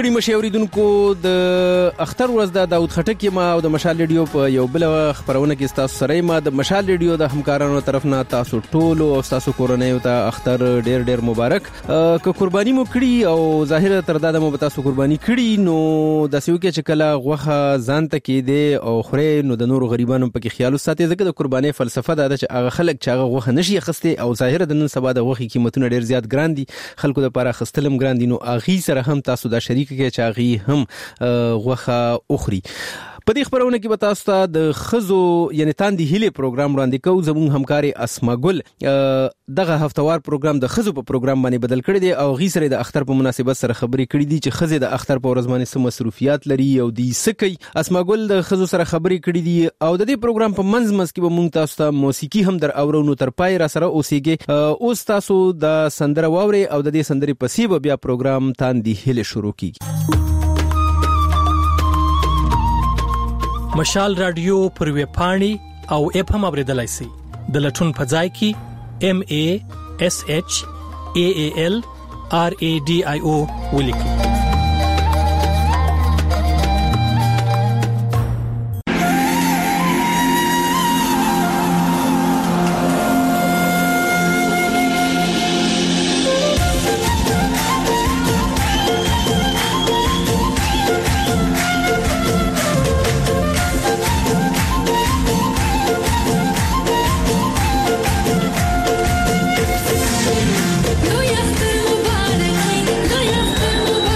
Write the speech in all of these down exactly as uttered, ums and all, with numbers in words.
ستړي مشاوریدونکو د اختر ورځ د داود خټک ما او د مشال ریډیو په یو بل خبرونه کې تاسو سره ما د مشال ریډیو د همکارانو طرف نه تاسو ټول او تاسو کورنۍ ته اختر ډیر ډیر مبارک. که قرباني مو کړی او ظاهر تر دا مو تاسو قرباني کړی نو د سیو کې چې کله غوخه ځان ته کې دی او خوري نو د نور غریبانو په کې خیال ساتي ځکه د قرباني فلسفه دا چې هغه خلک چې هغه غوخه نشي خسته او ظاهر د نن سبا د غوخي قیمتونه ډیر زیات ګران دي خلکو د لپاره خستلم ګران دي نو اغي سره هم تاسو د شریک کې چې اغي هم غوخه اخري. په دې خبرونه کې به تاسو ته د خزو یعنی تاندې هلي پروګرام وړاندې کوو. زموږ همکاري اسماګل دغه هفتوار پروګرام د خزو په پروګرام باندې بدل کړی دی او غي سره د اختر په مناسبت سره خبرې کړې دي چې خزه د اختر په ورځ باندې سم مصروفیات لري او د سکی. اسماګل د خزو سره خبرې کړې دي او د دې پروګرام په منځ منځ کې به مونږ تاسو ته موسیقي هم در اورو تر پای را سره اوسېږي. اوس تاسو د سندره واوري او د دې سندري پسې به بیا پروګرام تاندې هلي شروع کیږي. مشال رادیو پر ویب پاڼي او اپ هم اوریدلای شئ. د لټون په ځای کې ام ا اس اچ ا ا ال ار ا ډي آی او ولیکئ. Lo ya estoy mubarak, lo ya estoy mubarak.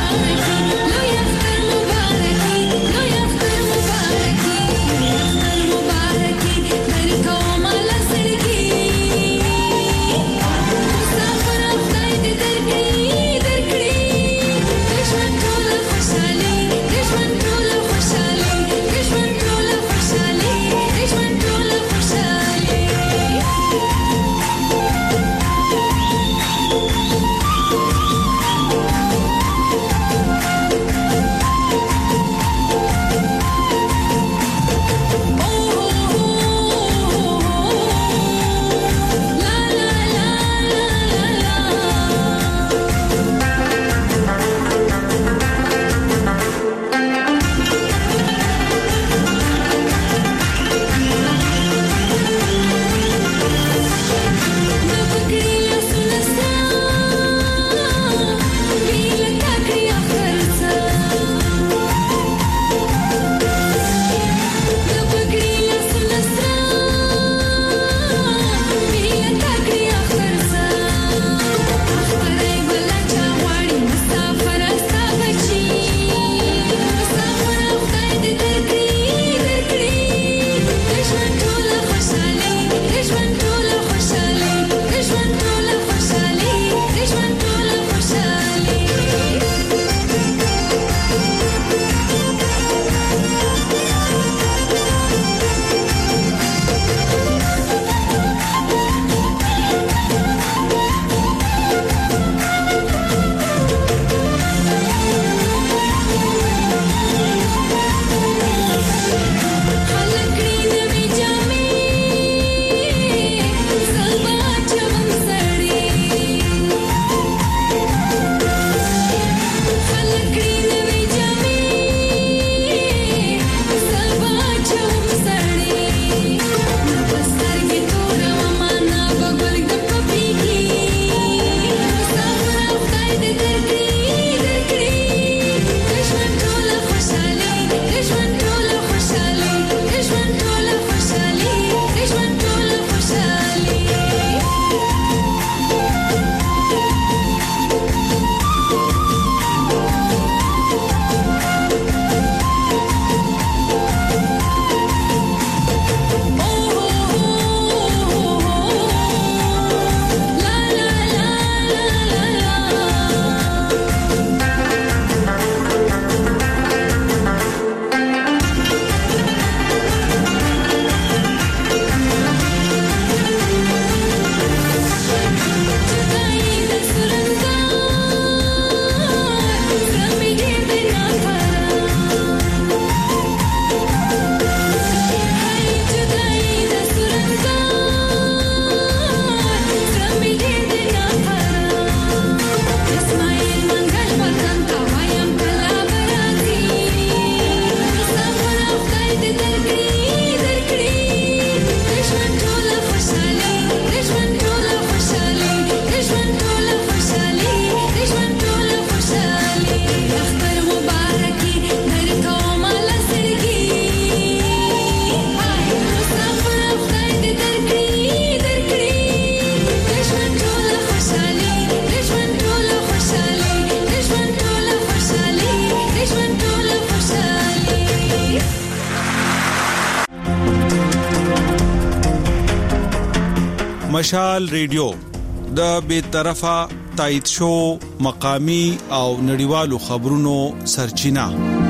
مشال ریډیو د بے طرفه تایید شو مقامی او نړیوالو خبرونو سرچینه.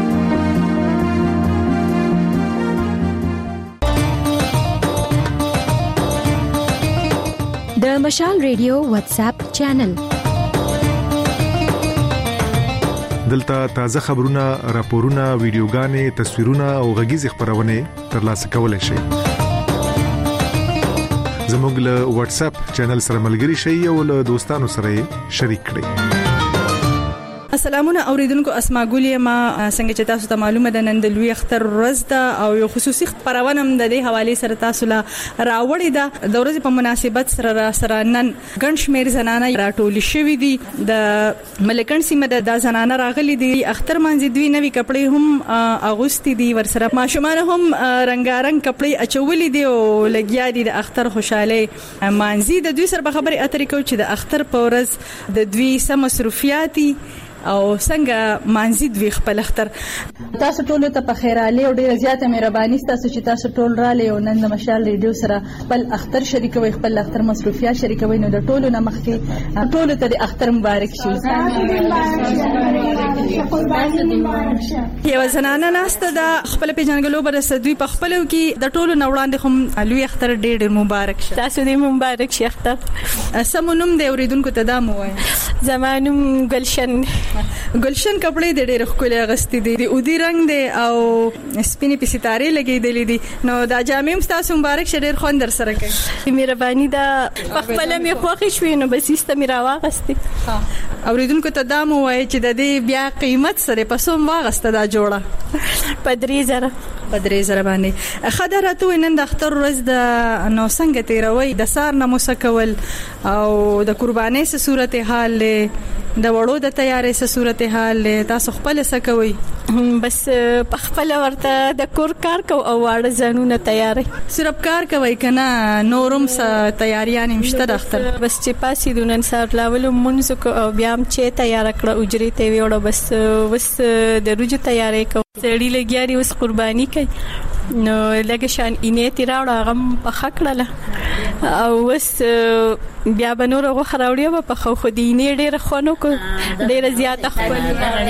د مشال ریډیو واتس اپ چینل دلته تازه خبرونه، راپورونه، ویډیوګانې، تصویرونه او غږیز خبرونه ترلاسه کولای شئ. زموږ له واتس اپ چینل سره ملګري شئ او له دوستانو سره شریک کړئ. السلامونه اوریدونکو، اسماء ګولې ما څنګه چې تاسو ته معلومه ده نن د لوی اختر ورځ ده او یو خصوصي خبرونه هم د دې حواله سره تاسو لا راوړی ده. د ورځې په مناسبت سره سره نن ګڼ شمېر زنانه راټول شوې دي. د ملکن سیمه د زنانه راغلي دي، اختر مانځي، دوی نوې کپڑے هم اغوستي دي، ورسره ماشومان هم رنگارنګ کپڑے اچولې دي او لګیا دي د اختر خوشاله مانځي. د دوی سره خبرې اترې کوي چې د اختر په ورځ د دوی سم مصروفیاتي او څنګه مانځي دوی خپل اختر. تاسو ټول ته په خیراله او ډیره زیاته مهرباني تاسو چې تاسو ټول را لې او نن د مشال ریډیو سره خپل اختر شریکوي، خپل اختر مصروفیات شریکوي. نو د ټولو نه مخکې ټول ته د اختر مبارک شي. یو زنانه ناسته د خپل پیژنګلو برسه دوی په خپلو کې د ټولو نه وړاندې هم لوی اختر ډېر مبارک شه. تاسو دې مبارک شي اختر. سمونم د اوریدونکو ته دا مو وای. زمانم ګلشن. ګلشن کپڑے د ډېر ښکلي اغستې دي، د اودي رنگ دي او سپینې په ستاره لګېدلې دي. نو دا جامې هم تاسو مبارک شه، ډېر خوند در سره کوي. مهرباني دا خپل مې خوښ شوې نو بس است مې راواغستې. اوریدونکو ته دا مو وای چې د دې بیا قیمت سره په سوم واغسته دا جوړه په درې زره په درې زره باندې. خدای نن د اختر ورځ د نو څنګه تیروي، د سار نه مسکول او د قربانۍ سره صورت حال له د وړو د تیارې سره صورت حال له تاسو خپل سره کوي. بس په خپل ورته د کور کار کو او واړه ځانونه تیارې صرف کار کوي کنه نورم سره تیاریان مشته د اختر. بس چې پاسې دونن سار لاول مونږ کو او بیا هم چې تیار کړه اجرې ته ویوړ. بس وس د روج تیارې کو سړی لګیاري اوس قرباني کوي نو لکه شان اینې تیراوړه غم په خکړه او وس بیا بنور غو خراوړی په خو خو دینې ډېر خونو کو ډېر زیاته خپل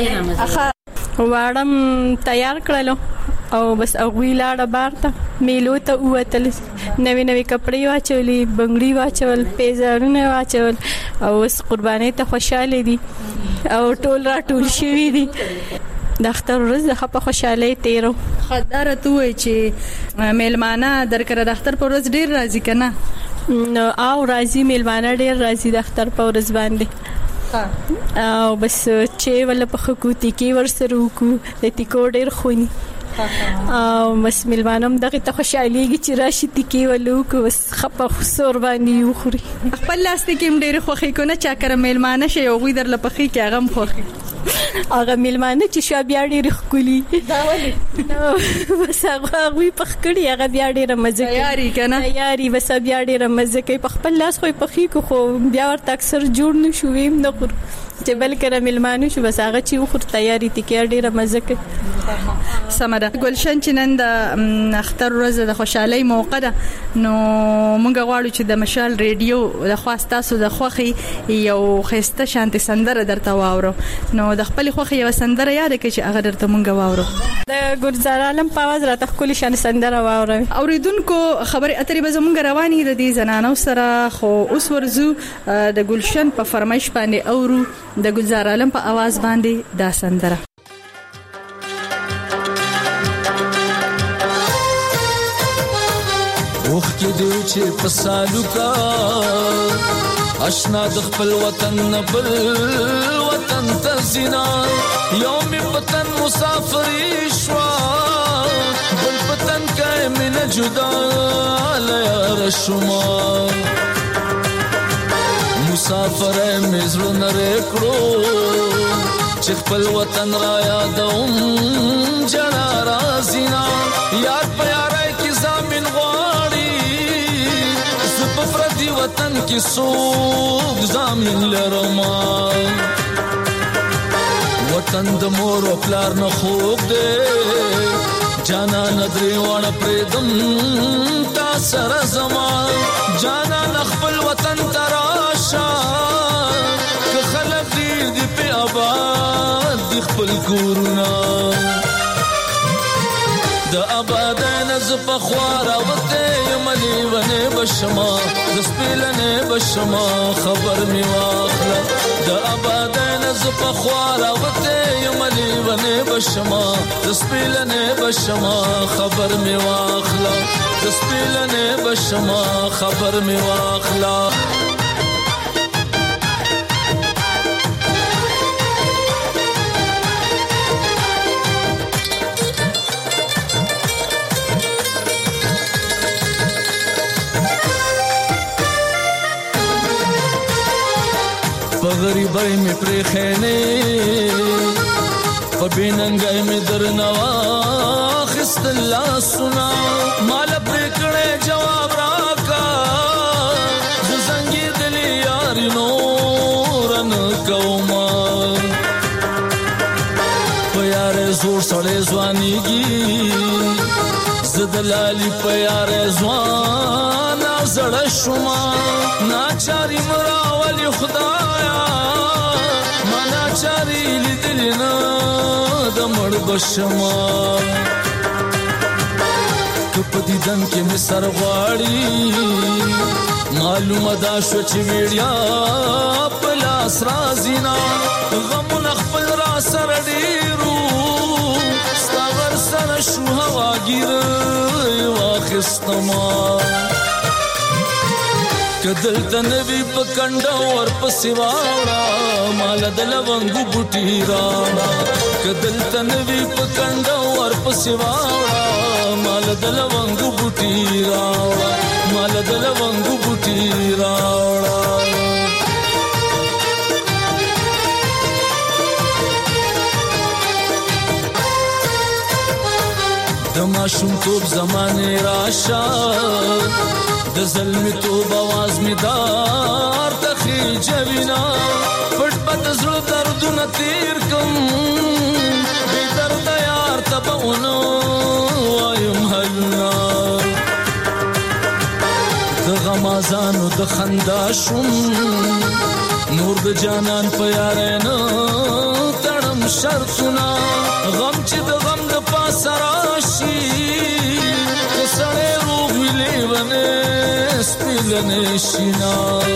واړم تیار کړلو او بس اغوی لاړه بارته میلو ته وتل، نوې نوې کپڑے واچولې، بنگړي واچول، پیزارونه واچول او وس قربانۍ ته خوشاله دي او ټول را ټول شوی دي. د اختر ورځ د خپه خوشاله تیرو. خدای ته وای چې میلمانه درکره د اختر پر ورځ ډیر راځي کنه. نو او راځي میلمانه ډیر راځي د اختر پر ورځ باندې. او بس چې ول په خکوتی کې ورسره وکړو د ټیکو ډیر خونی او بس میلمانم دغه ته خوشاليږي چې راشي تکي ولو کو بس خپه خسور باندې وخوري. خپل لاس ته کې ډېر خوخي کو نه چا کر میلمانه شي او غوي در لپخي کې هغه خوخي هغه میلمانه چې شو بیا ډېر خولي دا ولي بس هغه غوي پخکړي هغه بیا ډېر مزه کوي. یاري کنه یاري بس بیا ډېر مزه کوي. په خپل لاس خو پخي کو خو بیا ورته اکثر جوړ نشو ویم نه خور چې بل کړه میلمانه شو بس هغه چې وخور تیاری تکي ډېر مزه کوي. سمره ګلشن چې نن د اختر ورځ د خوشحالي موقع ده نو مونږ غواړو چې د مشال ریډیو د خواسته سو د خوخي یو خسته شانتي سندره درته واورو. نو د خپل خوخي یو سندره یاد کړئ چې هغه درته مونږ واورو. د ګلزار عالم په आवाज راته خپل شان سندره واورو. اوریدونکو خبرې اترې به زمونږ رواني د دې زنانو سره خو اوس ورزو د ګلشن په فرمایش باندې اورو د ګلزار عالم په आवाज باندې دا سندره. وخ کې دې چې پسالو کا آشنا د خپل وطن بل وطن تزنا یوم وطن مسافر شوا بل وطن کای من جدا لیا رشما مسافر مزرو نرکړو چې خپل وطن را یادوم جنا رازینا یاد پیارای کی زمين غواړي زپ فردي وطن کې سوق زمين لرما وطن د مور او پلار نه خوب دې جانا ندري وانا پریدم تا سر زما جانا نخبل وطن تراشا که خلق دی دی پی آباد دی خبل کورونا دا آبادین زپا خوارا وطه یملی ونه بشما دسپیلنه بشما خبر می واخلا دا آبادین زپا خوارا وطه یملی ونه بشما دسپیلنه بشما خبر می واخلا دسپیلنه بشما خبر می واخلا غریبای می پریخینه پبیننگای می درنوا خست الله سنا مال پریکړه جواب راکا زنګي دلی یار نورن کوما پیار زور سړې ځوانيږي زدلالي پیار ځوان زړه شوما ناچاري مراولي خدایا منا چاري لیدلنا د مړ بشما کپ دیدن کې می سر غواړي معلومه دا شو چې ویړیا پلاس رازینا غم نخپل را سر ډیرو ستاور سره شو هوا ګیر واخستما کدل تنوی پکنډا ور پسواړه مال دل ونګو بوټی راړه کدل تنوی پکنډا ور پسواړه مال دل ونګو بوټی راړه مال دل ونګو بوټی راړه دماشم توب زمانه راشا د ظلم توب आवाज می دار تخی جوینا پټ پټ زړه دردونه تیر کوم بے درد یار تبونو وایم هلنا د غمازانو د خندا شوم نور د جانان په یار نه تړم شرطونه غم چې د غم د پاسراشي کسړې روح ویلې ونه سپیلنه شینا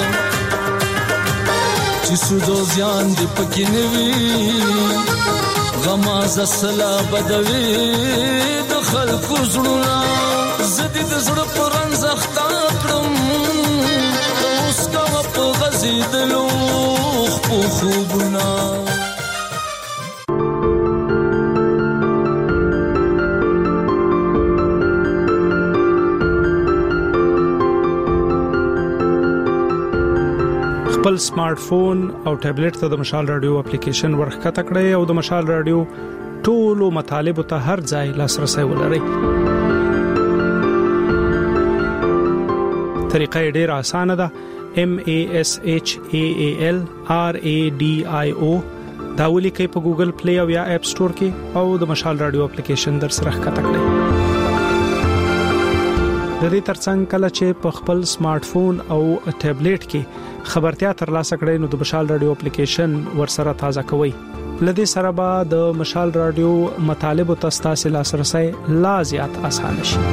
چې سودو ځان دې پکې نوي غماز اصلا بدوي د خلکو زړونه زدي د زړه پرن زختا کړم اوس کا په غزيدلو خو خوبنا خپل سمارټ فون او ټابلیټ ته د مشال رادیو اپلیکیشن ورخته کړئ او د مشال رادیو ټولو مطالب ته هر ځای لاسرسي ولرئ. طریقه ډیره اسانه ده. M A S H A A L R A D I O دا ولیکئ په ګوګل پلی او یا اپ سٹور کې او د مشال رادیو اپلیکیشن در سره ښکته کړئ. د دې ترڅنګ کله چې په خپل سمارټ فون او ټابلیټ کې خبرتیا ترلاسه کړئ نو د مشال رادیو اپلیکیشن ورسره تازه کوئ. لدې سره به د مشال رادیو مطالب او تاسو لاسرسي لا زیات آسان شي.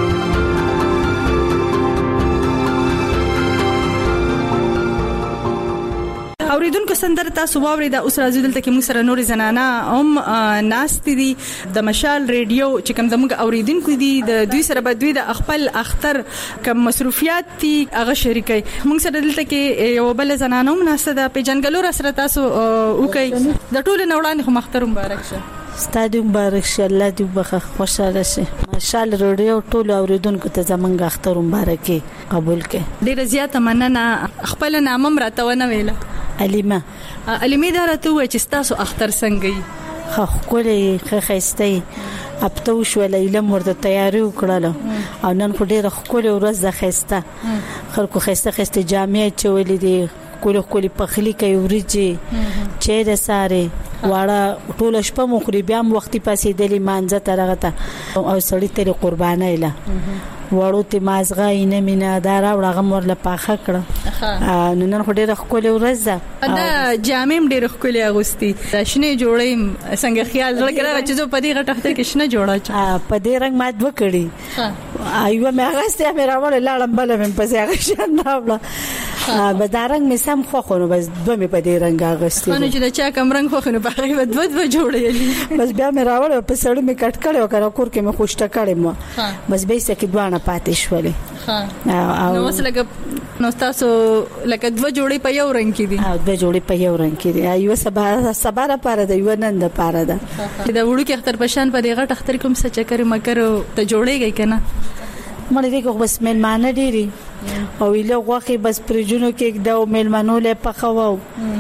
اوریدونکو سندره تاسو واوري دا اوس راځي دلته کې موږ سره نور زنانا هم ناست دي د مشال ریډیو چې کوم زموږ اوریدونکو دي د دوی سره به دوی د خپل اختر کوم مصروفیات دي هغه شریکي. موږ سره دلته کې یو بل زنانا هم ناست ده په جنګلور سره تاسو وکي د ټولو نوړاندې خو مختر مبارک شه. ستاسو مبارک شه. الله دې بخښه خوشاله شي. مشال ریډیو ټول اوریدونکو ته زمونږ اختر مبارک قبول کړي. ډیره زیاته مننه. خپل نامم راته ونه ویله. علیمه علیمه درته و چې تاسو اختر څنګه خو کولې خه خېستې اپتو شو لیله مرده تیاری وکړه او نن خو ډیره کولې ورځ ده خېسته خلکو خېسته خېسته جامع چولې دي کولې کولې پخلی کوي ورځي چې د ساره واړه ټول شپه مخري بیا هم وختي پاسې دلی مانځه ترغه او سړی تر قربانای له وړو ته مازغه اینه مینا دا راوړه غمور له پاخه کړه نو نن خو ډېر خپل ورځ ده دا جامم ډېر خپل اغوستي شنه جوړې څنګه خیال لګره چې زه په دې غټه کې شنه جوړه په دې رنگ مات وکړي ایوه مې هغه مې راوړل لاړم بل مې په ځای غشن راوړل به دا رنگ مې سم خو خو نو بس دوه مې په دې رنگ اغوستي نو چې دا چا کم رنگ خو خو نو په هغه دوه دوه جوړې بس بیا مې راوړل په سړی مې کټ کړو کړه کور کې مې خوشته کړم بس به سکه دوانه پاتې شولې نو وس لګ نو تاسو لکه دوه جوړې په یو رنگ کې دي او دوه جوړې په یو رنگ کې دي ایو سبا سبا را پاره دی یو نن د پاره ده دا وړو کې اختر پشان په دې غټ اختر کوم څه چکر مکر ته جوړېږي کنه مړ دې کو بس مېلمانه ډېری او ویله غوخي بس پرجونو کې دا مېلمانو له پخاو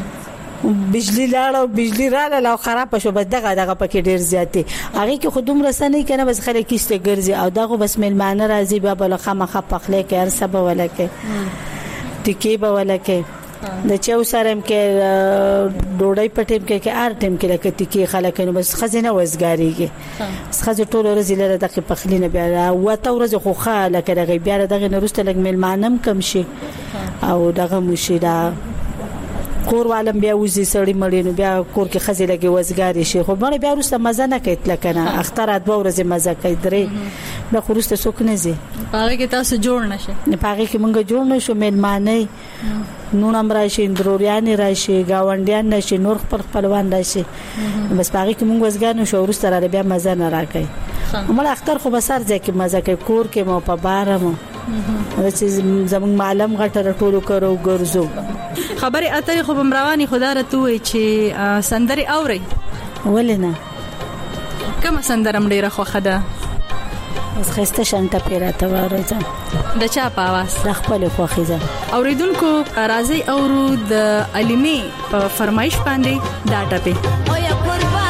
بجلی لاړو بجلی رااله لو خراب شو بس دغه دغه پکې ډیر زیاتې هغه کې خودم رسنۍ کنه بس خلک کیسته ګرځي او دغه بس مېلمانه راځي بیا بل خامخه پخلې کې هر سبا ولکه ټکی به ولکه د چاو سره کې ډوډۍ پټیم کې کې ار ټیم کې لکه ټکی خلک نو بس خزینه وزګاریږي خزه ټول ورځ لره دغه پخلینه بیا وته ورځ خو خاله کې بیا دغه نورسته لګ مېلمانم کم شي او دغه مشیدا کور والم بیا وزي سړی مړی نو بیا کور کې خزې لګي وزګاری شي خو مړ بیا ورسته مزه نه کوي لکنه اخترات به ورځ مزه کوي درې نو خورسته څوک نه زی پاره کې تاسو جوړ نشئ نه پاره کې مونږ جوړ نشو مېلمانه نو نم راشي اندروریان راشي گاونډیان نشي نور خپل خپلوان راشي بس پاره کې مونږ وزګار نشو ورسته را بیا مزه نه راکای مړ اختر خو بسر ځکه مزه کوي کور کې مو په بارمو دا چې زموږ معلم غټه ټولو کرو ګرځو خبري اترې خو بمرواني خدا راتوي چې سندري اوري ولنه کوم سندرم ډیره خوخه ده اس خسته شانته پیراته ورځه د چا په आवाज د خپل خوخه ده اوریدونکو راځي اورو د علمي په فرمایش باندې دا ټپه او یا قربان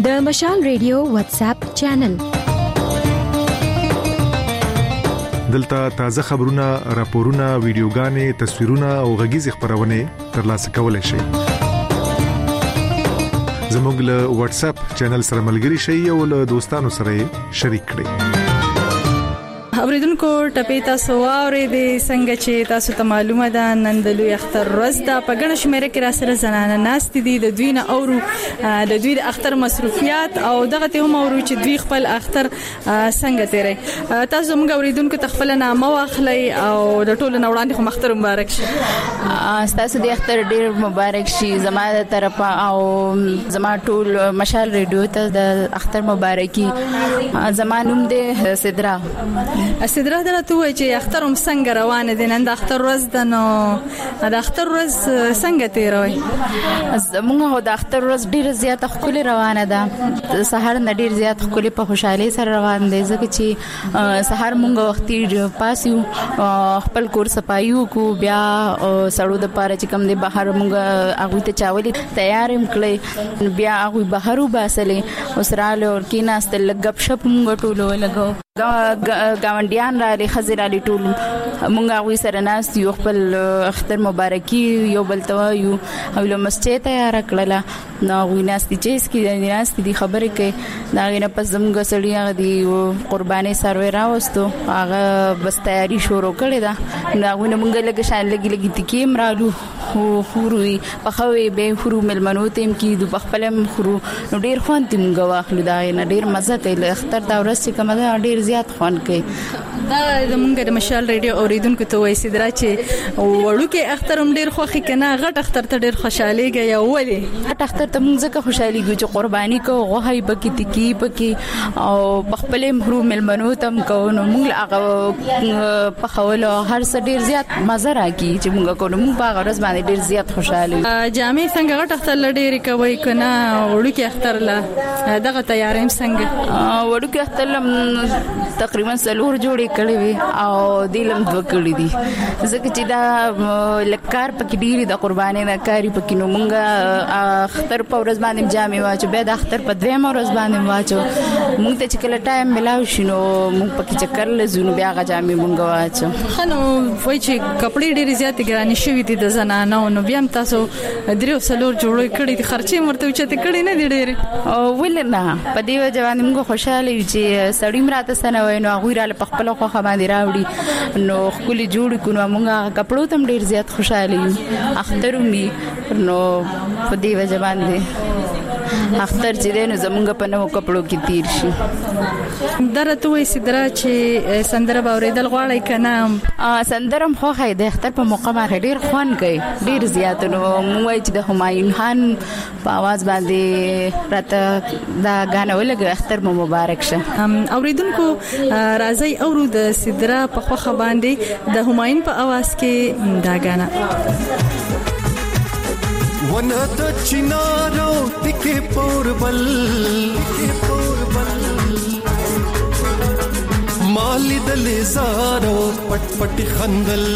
د مشال ریډیو واتس اپ چینل. دلته تازه خبرونه، راپورونه، ویډیوګانې، تصویرونه او غږیز خبرونه ترلاسه کولای شئ. زموږ له واتس اپ چینل سره ملګري شئ او له دوستانو سره شریک کړئ. اوریدونکو ټپې تاسو واورې دي څنګه چې تاسو ته معلومه ده نن د لوی اختر ورځ ده. په ګڼه شمېره کې را سره زنانه ناست دي. د دوی نه اورو د دوی د اختر مصروفیات او دغه ته هم اورو چې دوی خپل اختر څنګه تیري. تاسو موږ اوریدونکو ته خپل نامه واخلئ او د ټولو نه وړاندې خو اختر مبارک شي. تاسو د اختر ډیر مبارک شي زموږ طرفه او زموږ ټول مشال ریډیو ته د اختر مبارکي. زمانوم د سدرا استدراک درته وای چې اختر هم څنګه روانه دي. نن د اختر ورځ ده نو د اختر ورځ څنګه تیروي؟ زموږ هو د اختر ورځ ډیره زیاته خولي روانه ده. سحر نه ډیر زیات خولي په خوشحالي سره روان دي ځکه چې سحر مونږ وختي پاسیو خپل کور صفایو کو بیا سړو د پاره چې کم دي بهر مونږ هغه ته چاولي تیارم کړی بیا هغه بهرو باسلې اوسراله ور کې ناست لګب شپ مونږ ټولو لګو گاونډیان را لري خزر علي ټول مونږ هغه سره ناس یو خپل اختر مبارکي یو بل ته یو او له مسجد تیار کړله نو ویناس دي چې اسکی ناس دي خبرې کوي دا غینه پس زموږ سړی هغه دی قرباني سروي راوستو هغه بس تیاری شروع کړې ده نو غوونه مونږ لګ شان لګي لګي تکیم رالو خو خوري په خوي به خورو ملمنو تیم کې د بخپلم خورو نو ډیر خوان تیم غواخلو دا نه ډیر مزه کوي اختر دا ورځ چې کومه ډیر زیات خوان کوي. دا زمونږ د مشال ریډیو اوریدونکو ته وایي سدرا چې وړو کې اختر هم ډیر خوخي کنه غټ اختر ته ډیر خوشاليږي یا ولې غټ اختر ته مونږ ځکه خوشاليږي چې قرباني کو غوهي بکی تکی بکی او بخپلې مهرو ملمنو تم کو نو مونږ هغه په خولو هر څه ډیر زیات مزه راکې چې مونږ کو نو مونږ په غرض باندې ډیر زیات خوشاله جامې څنګه غټ اختر لډېری کوي کنه وړو کې اختر لا دغه تیارې څنګه وړو کې اختر تقریبا سلور جوړې کړې وي او دلم دوه کړې دي ځکه چې دا لکار پکې ډېری د قرباني نه کاری پکې نو مونږ اختر په ورځ باندې جامې واچو به د اختر په دویم ورځ باندې واچو مونږ ته چې کله ټایم ملاو شنو مونږ پکې چکر لزونو بیا غا جامې مونږ واچو خنو وای چې کپڑے ډېری زیات ګرانې شوې دي د زنانو نو بیا هم تاسو درو سلور جوړې کړې دي خرچې مرته چته کړې نه دي ډېری او ولنه په دې وجه موږ خوشاله یو چې سړی مراته سنوي نو هغه را په خپل خو باندې راوړي نو خپل جوړ کونو موږ کپړو تم ډیر زیات خوشاله یو اخترمي نو په دې وجه باندې اختر چې دینو زمونږ په نو کپړو کې تیر شي. درته وې سدرا چې سندره باورېدل غواړي کنه سندرم خو هي د اختر په موقع باندې ډیر خوان کوي ډیر زیات نو موږ چې د همایون خان په आवाज باندې راته دا غانه ولګ اختر مو مبارک شه. اوریدونکو راځي اورو د سدرا په خوخه باندې د همایون په आवाज کې دا غانه ونه د چینارو ټکي پوربل ټکي پوربل مالې د لزارو پټ پټ خندل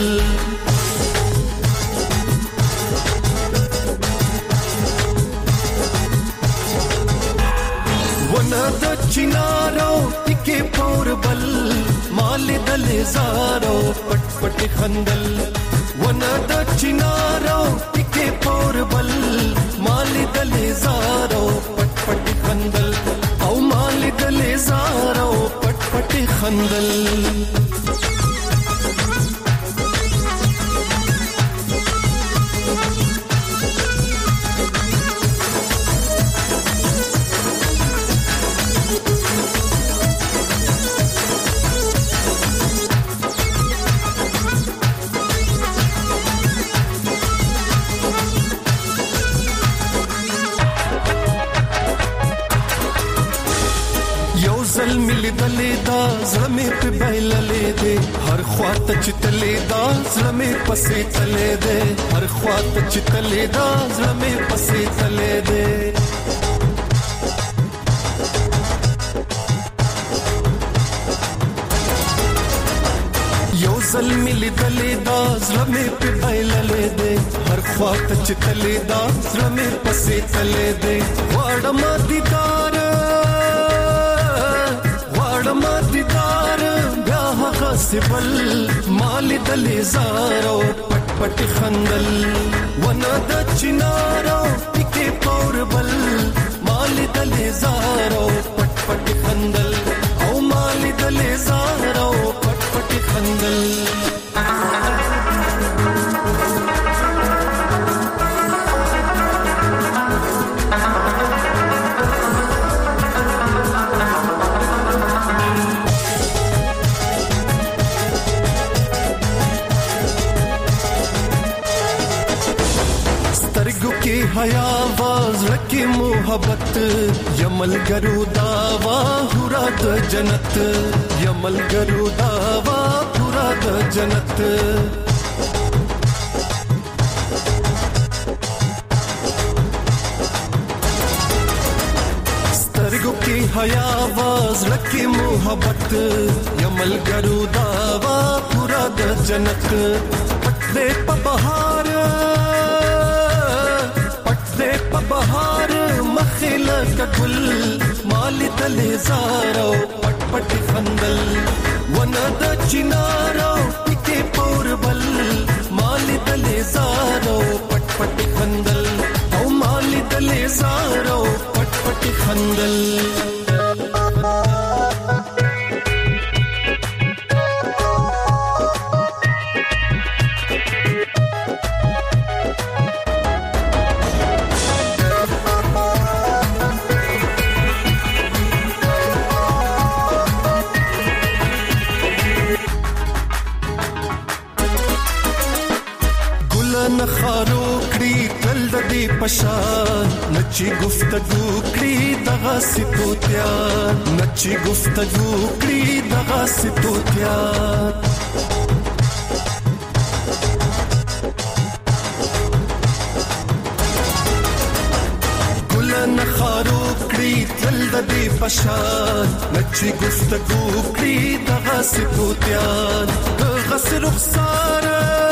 ونه د چینارو ټکي پوربل مالې د لزارو پټ پټ خندل ونه د چینارو ټکي پوربل مالې د لزارو پټ پټ خندل او مالې د لزارو پټ پټ خندل ملي دلې دا زمې په بایللې دې هر خواته چې تلې دا زمې پسې تلې دې هر خواته چې تلې دا زمې پسې تلې دې یو ځل ملي دلې دا زمې په بایللې دې هر خواته چې تلې دا زمې پسې تلې دې واړه ما دیدار پاسبل مال دل زارو پټ پټ خندل ونه د چنارو ټکي پوربل مال دل زارو پټ پټ خندل او مال دل زارو پټ پټ خندل حیا واز رکی محبت یمل گرو داوا پورا د جنت یمل گرو داوا پورا د جنت سترګو کې حیا واز رکی محبت یمل گرو داوا پورا د جنت پټه په بهار بهار مخل کګل مال دل زارو پټ پټ خندل ونه د چنارو ټکي پوربل مال دل زارو پټ پټ خندل او مال دل زارو پټ پټ خندل پشان نچی گفتگو کړي دغه ستوتیا نچی گفتگو کړي دغه ستوتیا ګلن خارو کړي تل د دې پشان نچی گفتگو کړي دغه ستوتیا دغه رخسار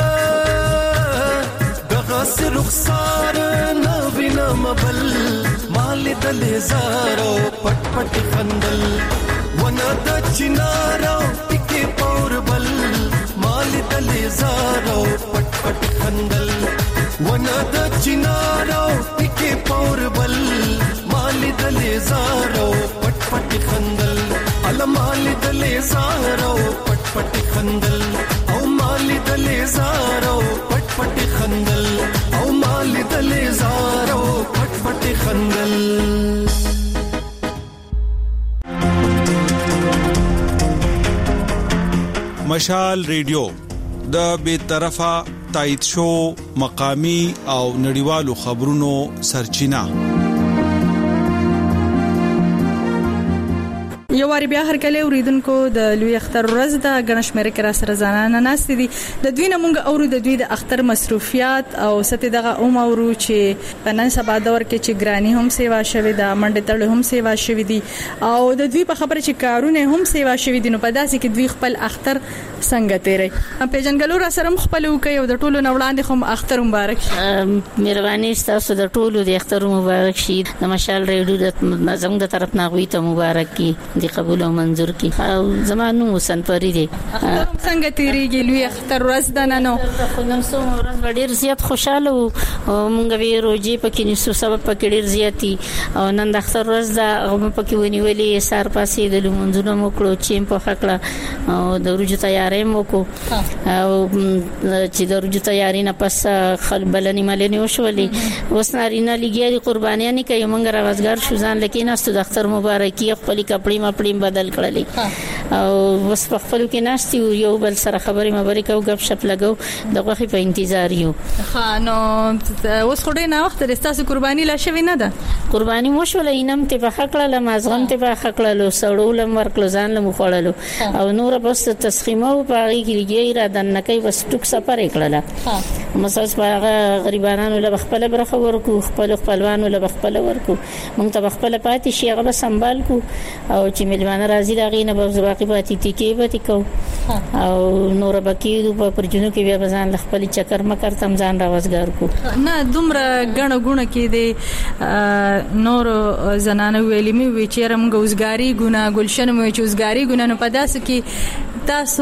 دغه رخسار مبل مال دل زارو پټ پټ خندل ونه د چنارو ټکي پوربل مال دل زارو پټ پټ خندل ونه د چنارو ټکي پوربل مال دل زارو پټ پټ خندل ال مال دل زارو پټ پټ خندل او مال دل زارو پټ پټ خندل او مال دل زارو پټ پټ خندل مشال ریډیو د بے طرفه تایید شو مقامی او نړیوالو خبرونو سرچینه یو واری بیا هر کله اوریدونکو د لوی اختر ورځ د غنښ مېره کرا سره ځانانه ناست دي د دوی نه مونږ اورو د دوی د اختر مصروفیات او ستې دغه اوم اورو چې په نن سبا دور کې چې ګرانی هم سیوا شوي د منډه تړ هم سیوا شوي دي او د دوی په خبره چې کارونه هم سیوا شوي دي نو په داسې کې دوی خپل اختر څنګه تیري په جنګلو را سره خپل وکي او د ټولو نوړاندې هم اختر مبارک شي مهرباني تاسو د ټولو د اختر مبارک شي د مشال ریډیو د زموږ د طرف نه غوي ته مبارک کی دی قبول او منظور کی او زمانو سنپری دي څنګه تیریږي لوی اختر ورځ د ننو نن سو ورځ ډیر زیات خوشاله او مونږ وی روزي پکې نسو سبب پکې ډیر زیاتی او نن د اختر ورځ د هغه پکې ونیولې سار پاسې د لمونځونو موکړو چې په خکړه او د روزو تیارې موکو او چې د روزو تیارې نه پس خل بلنې ملنې وشولې وسنارینه لګي قربانیان کوي مونږ راوځګار شو ځان لکه ناستو د اختر مبارکي خپل کپړې مپړې بدل کړلې او وس په خپل کې ناشتي یو بل سره خبرې مبارک او غب شپ لګو دغه په انتظار یو ها نو اوس خو ډېر نه وخت رستاسو قرباني لا شوی نه ده قرباني مو شولې انم ته په حق له مازغم ته په حق له سړول ورکل ځان له مخړلو او نور بس تسخیمه او باغی کېږي را دنه کوي بس ټوک سفر کړل ها مساس باغ غریبانو له خپل برخه ورکو خپل خپلوانو له خپل ورکو مونږ ته خپل پاتې شي غو سنبال کو او چې ملمانه راځي دا غینه به باقي پاتې تیکي به تکو او نور بکی په پرجنو کې بیا ځان خپل چکر مکر تم ځان راوځګار کو نه دومره غنه غونه کې دي نور زنانه ویلې می وی چې رم ګوزګاری ګنا ګلشن مې چې وزګاری ګنا نه پداس کې تاسو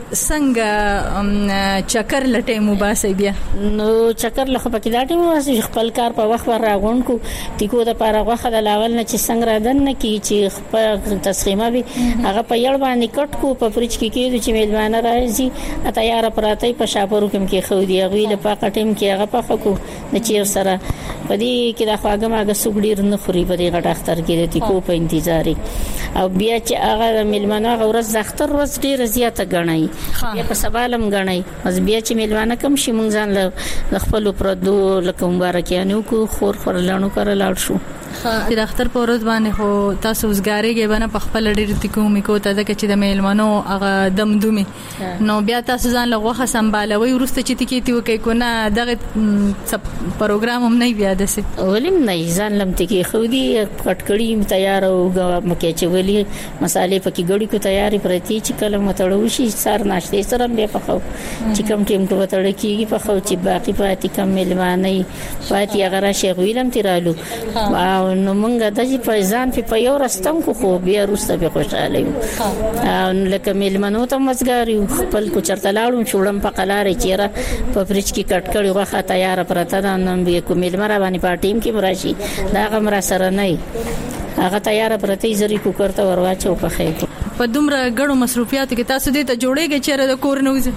څنګه چکر لټې مباسي بیا نو چکر لخوا پکې دا ټیم واسي خپل کار په وخت راغون کو ټیکو د پاره غوخه د لاول نه چې څنګه راځن نه کی چې خپل تسخیمه وي هغه په یړ باندې کټ کو په پرچ کې کېږي چې میلمانه راځي اته یار پراته په شاپورو کې خو دی غوی له پاکه ټیم کې هغه په خو د چیر سره پدې کې د خواګه ماګه سګډیر نه خوري په دې غټ اختر کې د ټیکو په انتظار او بیا چې هغه میلمانه غورز د اختر ورځ ډیره زیاته غنای یا په سوالم غنای از بیا چې میلمانه کم شي مونږ ځان له خپل پردو لکه مبارکیانو کو خور خور لانو کړه لاړ شو د اختر په ورځ باندې خو تاسو وزګاریږي باندې په خپل ډیر ټیکو میکو ته ځکه چې د میلمانو هغه دمدومي نو بیا تاسو ځان له غوخه سمبالوي ورسته چې ټیکی تی وکي کو نه دغه پروګرام هم نه بیا دسه ولیم نه ځان لم ټیکی خو دی کټکړی تیار او مکه چې ولی مصالې پکې ګړی کو تیاری پرتی چې کله متړو شي سار ناشته سره به پخو چې کوم ټیم کو وتړ کیږي پخو چې باقی پاتې کم میلمانه پاتې هغه شیخ ویلم تیرالو نو مونږه د دې فیضان په یو رستم کو خو بیا روسته به خوشاله یو لکه میلمنو ته مزګاری خپل کو چرته لاړو شوړم په قلارې چیرې په فرج کې کټ کړي واخه تیار پرته دا نن به کو میلمره باندې په ټیم کې مراشي دا غمر سره نه هغه تیار پرته زری کو کرته ورواچو په خې په دومره غړو مصروفیات کې تاسو دې ته جوړېږي چې د کور نوځي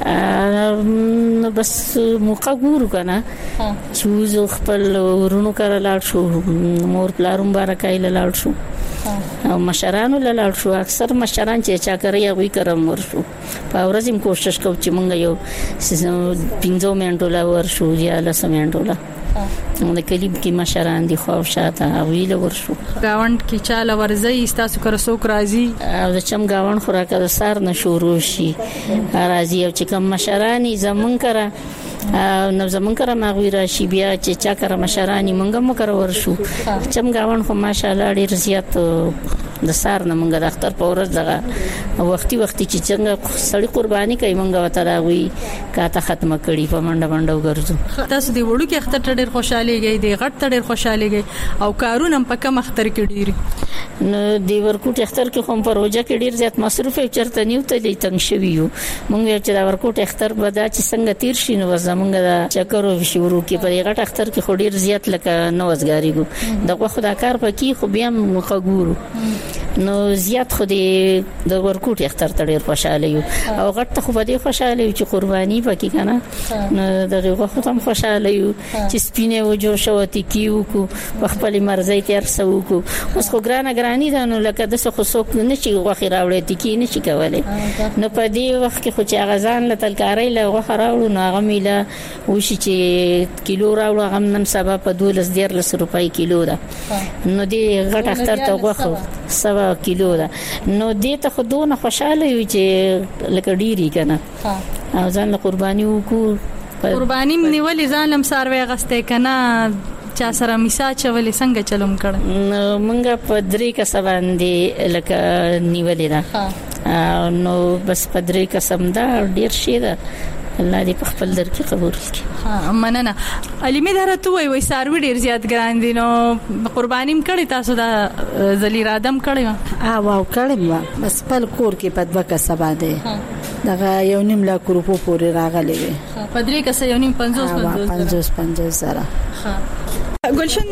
نو بس موقع ګورو کنه چوز خپل ورونو کړه لاړ شو مور پلارم بارکای لاړ شو او مشرانو لاړ شو اکثر مشران چې چا کوي هغه کرم ورشو په ورځم کوشش کوم چې مونږ یو پنځو منټو لا ورشو یا لسم منټو لا نو د کلیب کې مشران دي خو شاته ویل ورشو گاوند کې چاله ورځي تاسو کر سوک راځي او د چم گاوند خوراکه د سار نه شروع شي راځي او چې کوم مشرانی زمون کړه نو زمون کړه ماغوی راشي بیا چې چا کړه مشرانی مونږ مو کړ ورشو چم گاوند خو ماشاءالله ډیر زیات د سار نه مونږ د اختر په ورځ دغه وختي وختي چې څنګه سړی قرباني کوي مونږ وته راوي کاته ختمه کړي په منډه منډه وګرځو تاسو دی وړو کې اختر ډیر خوشاله گئی دی غټ ډیر خوشاله گئی او کارونه په کم اختر کې ډیری نو دی ورکوټ اختر کې هم په روزه کې ډیر زیات مصروف چرته نیو ته دی تنگ شوی یو مونږ چې دا ورکوټ اختر بدا چې څنګه تیر شي نو زمونږ د چکرو شروع کې په غټ اختر کې خو ډیر زیات لکه نوځګاری ګو دغه خدای کار پکې خو بیا مخګورو نو زیات خو دی د ورکوټ اختر ته ډیر خوشاله یو او غټ خو به دی خوشاله یو چې قرباني پکې کنه نو دغه خو هم خوشاله یو چې سپینه و جو شوتی کیو کو خپل مرزي تیر سو کو اوس خو ګرانه ګرانی ده نو لکه د څه خصوص نشي غوخي راوړې تکی نشي کولای نو په دې وخت کې خو چې غزان له تلکاري له غوخه راوړو نو هغه میله وشي چې کیلو راوړو هغه نن سبا په دولس ډیر لس روپۍ کیلو ده نو دې غټ اختر ته غوخه سبا کیلو ده نو دې ته خو دونه خوشاله یو چې لکه ډیری کنه او ځان له قرباني وکړو قرباني نیولې ځان لم ساروي غسته کنه چا سره میسا چولې څنګه چلوم کړه مونږه په درې کسه باندې لکه نیولې ده نو بس په درې قسم دا ډیر شي ده الله دې په خپل در کې قبول کړي ها مننه علي درته وای وای ساروي ډیر زیات ګران دي نو قربانیم کړی تاسو دا زلی رادم کړی ها واو کړم بس په کور کې په دغه سبا ده دغه یو نیم لا کروپو پورې راغلی وي په درې کسه یو نیم پنځوس پنځوس زره ها ګلشن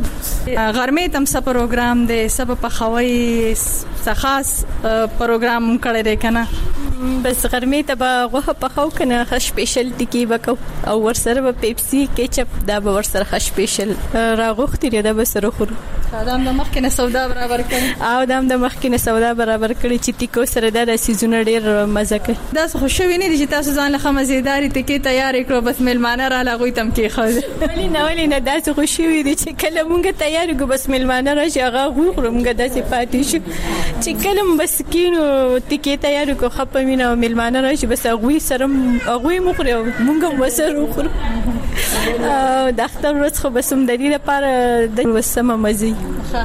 غرمه تم سب پروګرام دې سب په خوي خاص پروګرام کړی دی کنه بس غرمه ته به غوښه پخاو کنه خ سپیشل ټکی وکاو او ورسره به پیپسي کیچپ دا به ورسره خ سپیشل راغوختي دا به سره خورو دا د مخکنه سودا برابر کړي او دا د مخکنه سودا برابر کړي چې ټیکو سره د سیزون ډیر مزه کوي دا خوشوي نه دي چې تاسو ځان له مزیداری ټکی تیار کړو بس میلمانه را لغوي تم کې خو ولی نه ولی نه دا خوشوي دي چې کله مونږ تیار کو بس میلمانه راشي هغه غوړو مونږ داسې پاتې شي چې کله بس کینو ټکی تیار کو خپ مینا میلمانه راشي بس هغه سره هغه مخري مونږ وسره خور د اختر ورځ خو بسم د دې لپاره د وسمه مزي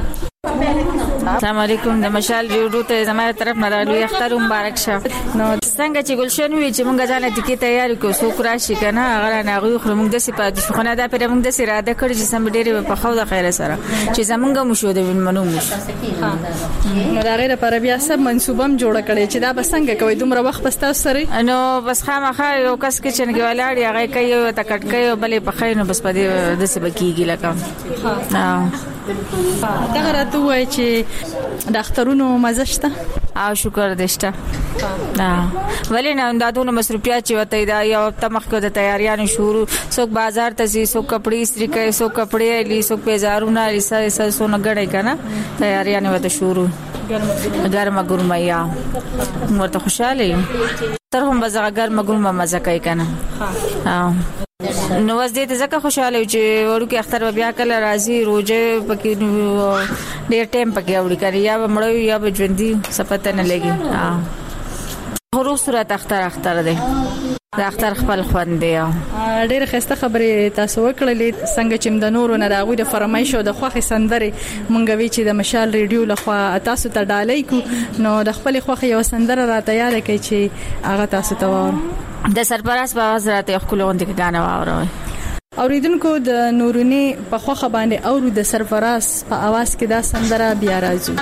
السلام علیکم. د مشال ریډیو ته زموږ طرف نه رالوي اختر مبارک شه. نو څنګه چې ګلشن وی چې مونږ ځان ته کې تیاری کو سو کرا شي کنه هغه نه غوي خو مونږ د سپاد شو خنه دا پر مونږ د سراده کړی چې سم ډېر په خو د خیر سره چې زمونږ مو شو د منو مو نو دا غیر پر بیا سب منسوبم جوړ کړي چې دا بسنګ کوي دومره وخت پستا سره نو بس خامخا یو کس کې چنګ ولاړ هغه کوي او تا کټ کوي بلې په خیر نو بس په دې د سبکیږي لکه ها دا راته وای چې د اخترونو مزه شته او شکر دشته ولی نه اندادونو مصروفیات چې وته دا یو تمخ کو د تیاریانو شروع څوک بازار ته ځي څوک کپڑے استری کوي څوک کپڑے لې څوک پیزارونه لسه لسه سونه غړې کنه تیاریانو وته شروع ګرمه ګرمیا مرته خوشاله تر هم بزغه ګرمه ګرمه مزه کوي کنه ها نو واز دې ته ځکه خوشاله چې ورکه اختر بیا کله راځي روزه پکې ډېر ټیم پکې اوري کوي یا مړوي یا ژوندۍ سپته نه لګي ها هرو صورت اختر اختر دی د اختر خپل خوند دی ډېر خسته خبره تاسو وکړلې څنګه چې د نورو نه راغوي د فرمایش او د خوخي سندره مونږ وی چې د مشال ریډیو لخوا تاسو ته ډالۍ کو نو د خپل خوخي یو سندره را تیار کړئ چې هغه تاسو ته وره د سرپرست په आवाज راته خپل غوندې غاڼه واوروي اوریدونکو د نورونی په خوخه باندې اورو د سرپرست په आवाज کې دا سندره بیا راځي.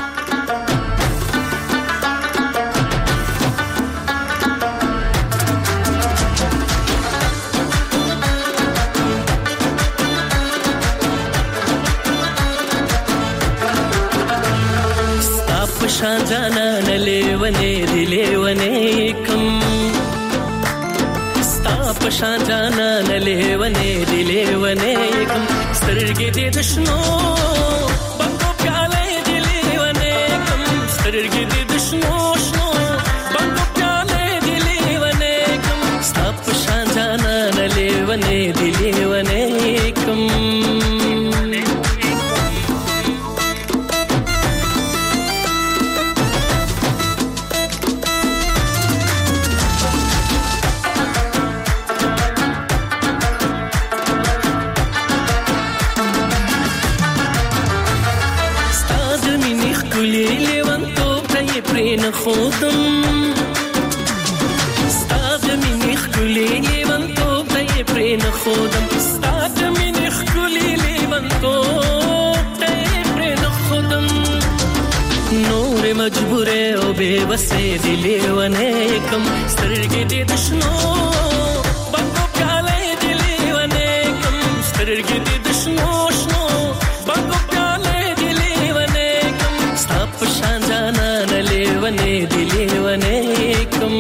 شان جانا نلیونه دی لیونه کم ستا پشان جانا نلیونه دی لیونه کم سترګې دې دشنو بنګو پیاله دی لیونه کم سترګې دې دشنو شنو بنګو پیاله دی لیونه کم ستا پشان جانا نلیونه دی لیونه کم پرین خودم ستاد مینی خلی لیوان تو تای پرین خودم ستاد مینی خلی لیوان تو تای پرین خودم نور مجبوره او بے وسه دی لیوانه کم سترګې دې دشنو بنګو پیاله دی لیوانه کم سترګې دې دشنو شنو بنګو پیاله دی لیوانه کم ستا پشان جانا لیوانه دی لیوانه کم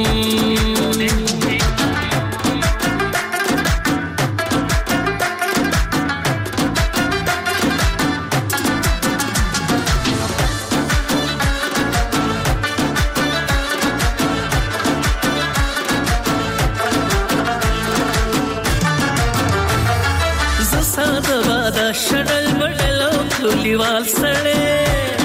ز ساده واده شړل بډلو کلیوال سړې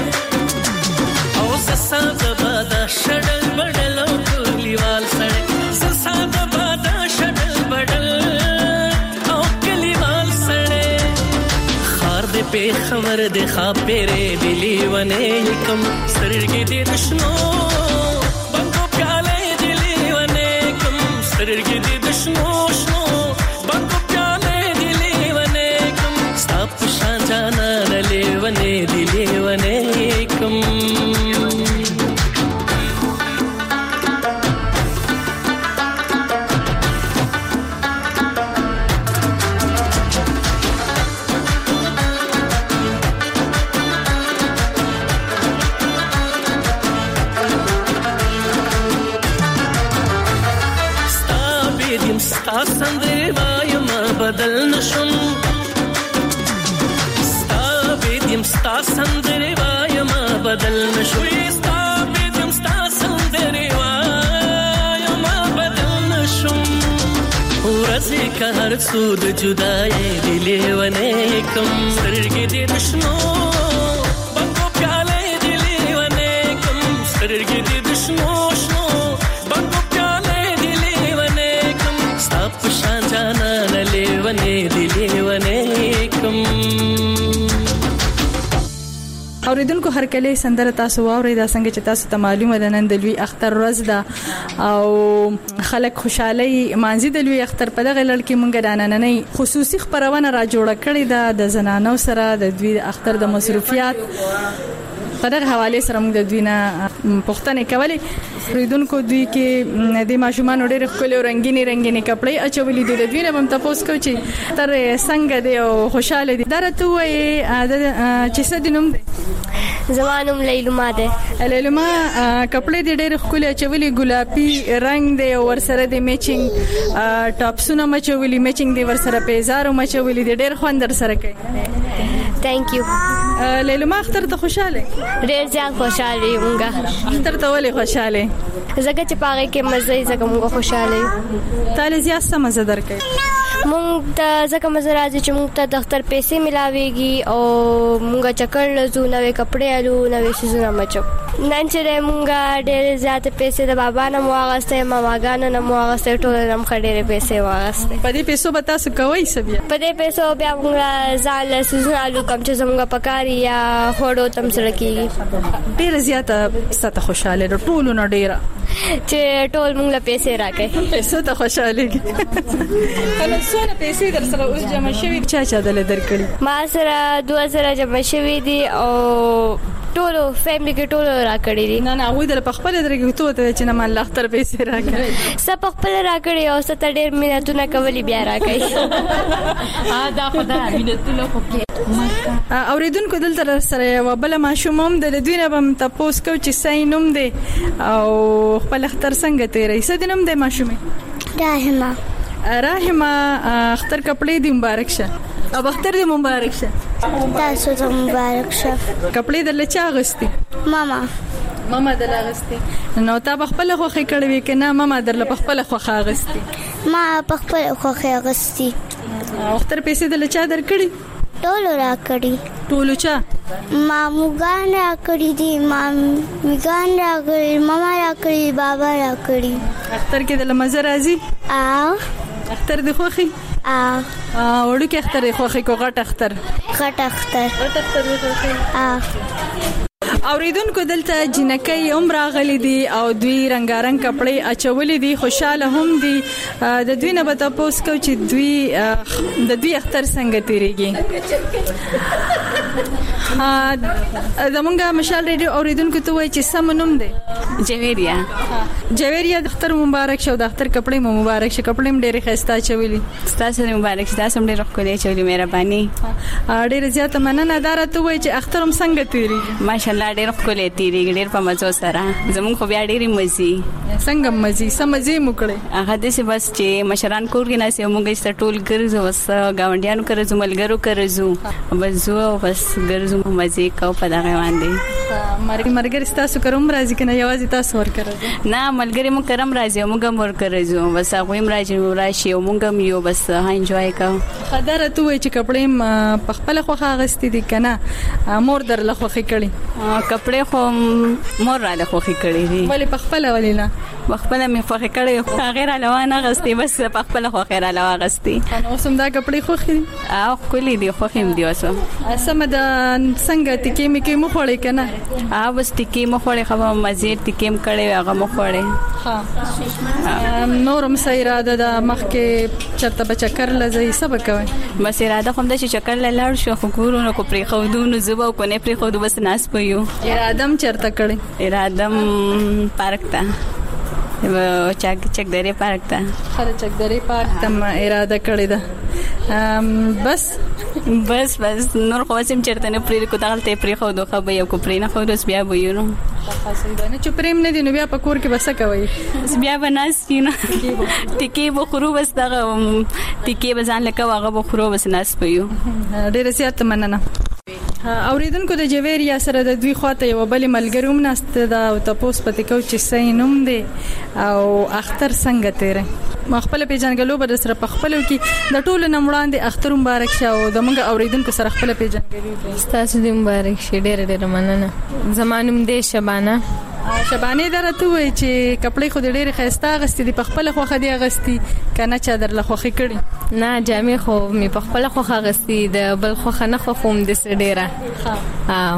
ساده بادا شډل بډل او کلیوال سړی ساده بادا شډل بډل او کلیوال سړی خار دې په خبر دې خاپره دی لیوانه کم سترګې دې دشنو بنګو پیاله دی لیوانه کم سترګې دې دشنو شنو بنګو پیاله دی لیوانه کم ستا پشان جانا لیوانه دی لیوانه کم سندري وایم بدل نشم ستا بيدم ستا سندري وایم بدل نشم ستا بيدم ستا سندري وایم بدل نشم ورځي که هر څو د جدای دی لیوانه کم سترګې دې دشنو بنګو پیاله دی لیوانه کم سترګې دې دشنو شنو بنګو پیاله دی لیوانه کم ستا پشان جانا لیوانه دی لیوانه کم. اوریدونکو هر کله سندره تاسو واوري دا څنګه چې تاسو ته معلومه ده نن د لوی اختر ورځ ده او خلک خوشحالي مانځي د لوی اختر په دغه لړ کې مونږ د نننې خصوصي خبرونه را جوړ کړې ده د زنانو سره د دوی اختر د مصروفیات په دغه حواله سره موږ د دوی نه پوښتنه کولې اوریدونکو دوی کې د ماشومان ډېر ښکلي او رنگینی رنگینی کپڑے اچولې دي د دوی نه هم تاسو کو چې تر څنګه دی او خوشاله دي درته وایي چې څه دینم زمانم لیلما ده لیلما کپڑے دې ډېر ښکلي اچولې ګلابي رنگ دی او ورسره د میچینګ ټاپسونه مچولې میچینګ دی ورسره پیزارو مچولې دي ډېر خوندر سره کوي ثانک یو لیلما اختر ته خوشاله ډېر زیات خوشاله یم اختر ته ولې خوشاله زګه چې پاره کې مزه یې زګه موږ خوشاله یو تاله زیات څه مزه درکې موږ ته زګه مزه راځي چې موږ ته د اختر پیسې ملاويږي او موږ چکر لزو نوې کپڑے الو نوې سيزونه مچو نن چې موږ ډېر زیات پیسې د بابا نه مواغسته ماماګانو نه مواغسته ټول نم خډېره پیسې واغسته په دې پیسو به تاسو کوي سبیا په دې پیسو بیا موږ ځان له سيزونه الو کم چې زموږ پکاري یا هوړو تم سره کیږي ډېر زیات ستاسو خوشاله ټول نو ډېر چې ټول موږ له پیسې راکې پیسو ته خوشاله کله څونه پیسې در سره اوس جمع شوي چا چا دل درکړي ما سره دوه زره جمع شوي دي او ټولو فیملی کې ټولو راکړي دي نه نه وې د خپل درګې ته ته چې نه مال اختر پیسې راکړي سب خپل راکړي او ست ډېر مینتونه کوي بیا راکړي ا دا خدای مینتونه کوي اوریدونکو دلته سره وبله ماشومم د دوی نه بم تاسو کو چې ساينوم دي او خپل اختر څنګه تیرې سدنم د ماشومې راهمه راهمه اختر کپڑے دی مبارک شه او اختر دی مبارک شه تاسو ته مبارک شه کپڑے دل چا غستی ماما ماما دل غستی نو تا خپل خوخه کړې وې کنه ماما در په خپل خوخه غستی ما په خپل خوخه غستی اختر پیسې دل چا در کړی ټولو را کړی ټولو چا ماموګان را کړی دي مامګان را کړی ماما را کړی بابا را کړی اختر کې د مزه راځي ا اختر د خوخي ا وړو کې اختر د خوخي کو غټ اختر غټ اختر غټ اختر د خوخي ا اوریدونکو دلته جنکې عمر غلي دي او دوی رنگارنګ کپڑے اچولې دي خوشاله هم دي د دوی نه به تاسو کو چې دوی د دوی اختر څنګه تیریږي ا زمونږه مشال ریډیو اوریدونکو ته وایي چې سمونم دي جویریا جویریا د اختر مبارک شه د اختر کپڑے مو مبارک شه کپڑے م ډېر خسته چويلي تاسو مبارک شه تاسو ډېر ښکلي چويلي مهرباني ډېر زیات مننه دارته وایي چې اختر هم څنګه تیریږي ماشاءالله ډېر ښکلي تیریږي ډېر په مزو سره زمون خو بیا ډېری مزي څنګه مزي سمزي مکړي هغه د څه بس چې مشران کور کې ناسي موږ ست ټول ګرځو وس گاونډیانو کرزو ملګرو کرزو بس زو بس ګرځو مزي کو په دغه باندې مرګ مرګ تاسو کوم راځي کنه یوازې تاسو ور کړو نه ملګری مو کرم راځي موږ مور کرزو بس هغه هم راځي راشي موږ هم یو بس ها انجوای کا خدای ته وای چې کپړې په خپل خوخه غستې دي کنه مور در له خوخه کړي کپڑے خو مور را له خوخي کړی دي ولې په خپل ولینا په خپل می خوخي کړی غیر علاوه غستې بس په خپل خو غیر علاوه غستې نو سم دا کپڑے خوخي او کلی دي خوخي دی وسو سم دا څنګه ټکی می کې مو خړې کنه ا بس ټکی مو خړې خو مزید ټکی م کړی هغه مو خړې ها نورم سیراده د مخ کې چرته بچکر لزي سبا کوي بس اراده کوم د چکر لاړ شو خو ګورونو کو پری خو دونو زبو کو نه پری خو بس ناس پيو ارادم چرته کړي ارادم پارک تا چک چک درې پارک تا خره چک درې پارک تم اراده کړی دا بس بس بس نور خو سم چرته نه پری کو تاغلته پری خو دوه به یو کو پری نه خو روز بیا ویو نو نه چې پریم نه دی نو بیا پکور کې بس کوي بیا بناس کینا ټکی بو خرو بس دا ټکی بزان لکه واغه بو خرو بس ناس پيو ډېر زیات مننه اوریدونکو د جویریا سره د دوی خواته یو بل ملګروم نست دا او تاسو پته کو چې سینوم دی او اختر څنګه تیرې مخبل پیژنګلو به سره په خپلو کې د ټولو نمړان دي اختر مبارک شه او د موږ اوریدونکو سره خپل پیژنګلو تاسو دې مبارک شه ډېر ډېر مننه زمانوم دې شبانه شبانه درته وای چې کپڑے خو ډېر خسته غستې دي په خپل خوخه دی غستې کنه چا در لخوخه کړي نه جامې خو می په خپل خوخه غستې د بل خوخه نه خو کوم د سړيره ها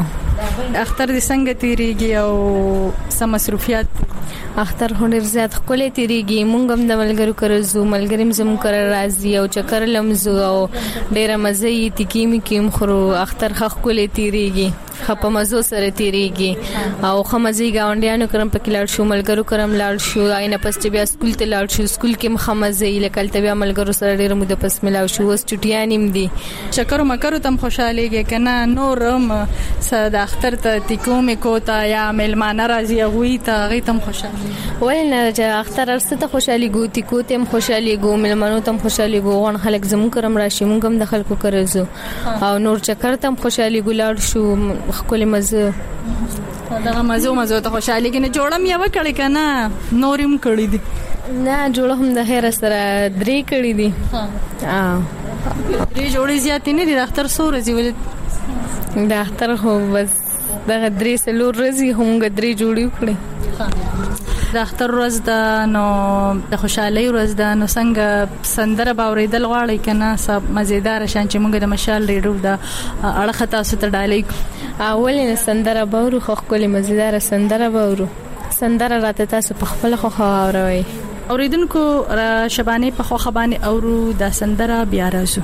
اختر دې څنګه تیریږي او سم مصروفیات؟ اختر هډر زیات خپل تیریږي. مونږ هم د ملګرو کرزو ملګریم زمو کر راځي او چکر لمزو او ډیره مزه یې تکیمی کیم خرو. اختر خخ کولې تیریږي خپ مزو سره تیریږي او خمزي گاونډیانو کرم په کلاړ شو ملګرو کرم لاړ شو آینه پس چې بیا سکول ته لاړ شو سکول کې مخمزي لکل ته بیا ملګرو سره ډیره مو د پس ملاو شو وس چټیانیم دي چکر مکرو تم خوشاليږي کنه نورم صد اختر ته تکوم کوتا یا ملمانه راځي غوي ته غي تم خوشالي ولنه چې اختر ارسته خوشالي ګو تکو تم خوشالي ګو ملمانو تم خوشالي ګو غون خلک زمو کرم راشي مونږ هم د خلکو کرزو او نور چکر تم خوشالي ګلاړ شو خپل مزه دا مزه مزه ته خوشالي کنه جوړم یو کړي کنه نورم کړي دي نه جوړ هم د خیر سره درې کړي دي ها درې جوړې زیات نه دي د اختر سور زی ول د اختر هو بس د درې سلور رزي هم درې جوړې کړي د اختر ورځ د نو د خوشحالي ورځ د نو څنګه سندره باورېدل غواړي کنه سب مزیدار شان چې موږ د مشال ریډو د اړه تاسو ته ډالې اولینه سندره باورو خو کلی مزیدار سندره باورو سندره راته تاسو په خپل خو خاوروي اوریدونکو شبانه په خو خبانه اورو د سندره بیا راځو.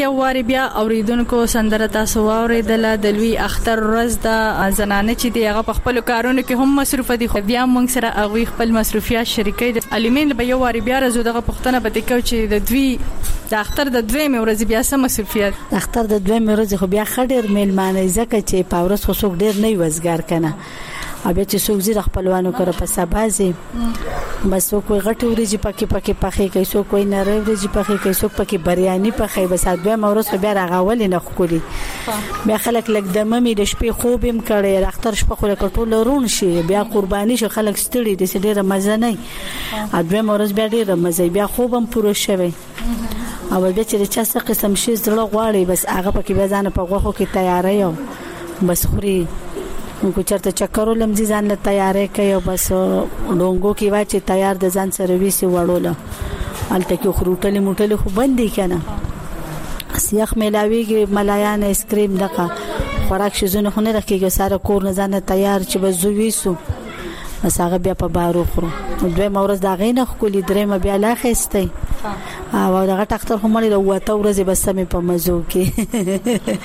یو واری بیا اوریدونکو سندره تاسو اوریدله د لوی اختر ورځ د زنانه چې دی هغه په خپل کارونو کې هم مصروف دي خو بیا موږ سره هغه خپل مصروفیات شریکي دي الیمین به یو واری بیا راځو دغه پښتنه به تکو چې د دوی د اختر د دوی مې ورځ بیا سم مصروفیات د اختر د دوی مې ورځ خو بیا خډیر میلمانه ځکه چې په ورځ خو څوک ډیر نه وزګار کنه ابه چې څوک زیره خپلوانو کړه په سبازي بس څوک غټي ورځي پکې پکې پخې کوي څوک وای نه ورځي پخې کوي څوک پکې بریاني پخې بس دوی مورس بیا راغول نه خولي بیا خلک لګ د ممي د شپې خوب هم کړي اختر شپه خو له ټول رون شي بیا قرباني شو خلک ستړي د ډیره مزه نه دوی مورس بیا ډیره مزه بیا خوب هم پوره شوی او بیا چې چا څه قسم شي زړه غواړي بس هغه پکې به ځان په غوخو کې تیارې یو بس خوري کو چرته چکرو لمزي ځان له تیارې کوي بس ډونګو کې واچي تیار د ځان سره ویسي وړول الته کې خروټلې موټلې خو بندي کنه سیاخ ملاویږي ملایان ایسکریم دغه خوراک شزونه خو نه راکېږي ساره کور نه ځان تیار چې بس زویسو بس هغه بیا په بارو خورو دوی مورز دا غینه خولي درېم بیا لا خېستي او دغه ټاکټر هم لري وته ورځي بس مې په مزو کې